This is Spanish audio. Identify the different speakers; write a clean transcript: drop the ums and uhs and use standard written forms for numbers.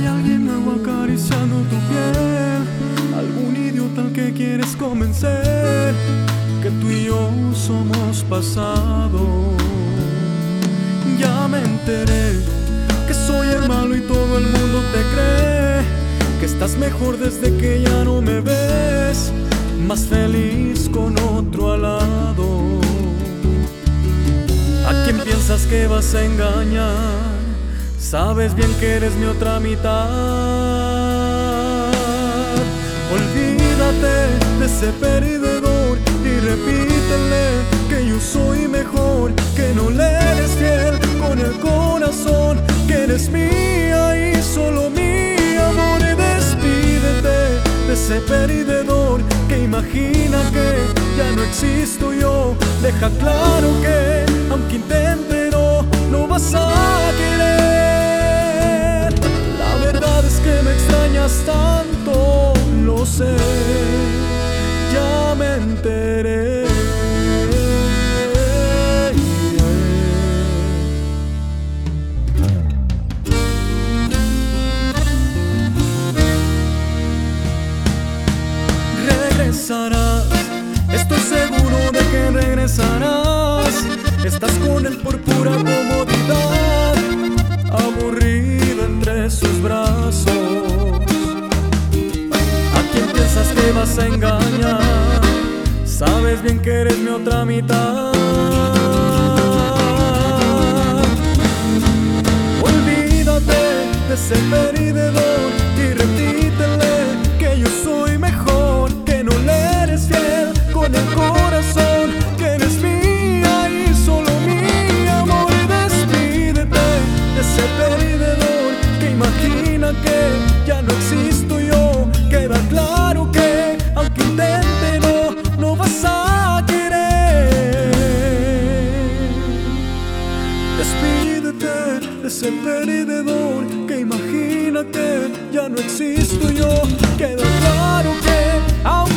Speaker 1: alguien nuevo acariciando tu piel, algún idiota al que quieres convencer que tú y yo somos pasado. Ya me enteré que soy el malo y todo el mundo te cree que estás mejor desde que ya no me ves, más feliz con otro al lado. ¿A quién piensas que vas a engañar? Sabes bien que eres mi otra mitad. Olvídate de ese perdedor y repítele que yo soy mejor, que no le eres fiel con el corazón, que eres mía y solo mi amor. Y despídete de ese perdedor que imagina que ya no existo yo. Deja claro que aunque intente no vas a querer. La verdad es que me extrañas tanto, lo sé, ya me enteré. Regresarás, estoy seguro de que regresarás. Estás con él por pura comodidad, aburrido entre sus brazos. ¿A quién piensas que vas a engañar? Sabes bien que eres mi otra mitad. Olvídate de ese perdedor y repítele que yo soy mejor, que no le eres fiel con el corazón, que eres mía y solo mi amor. Y despídete de ese perdedor que imagina que ya no existo yo. Queda claro que aunque intente no vas a querer. Despídete de ese perdedor que imagina que ya no existo yo. Queda claro que aunque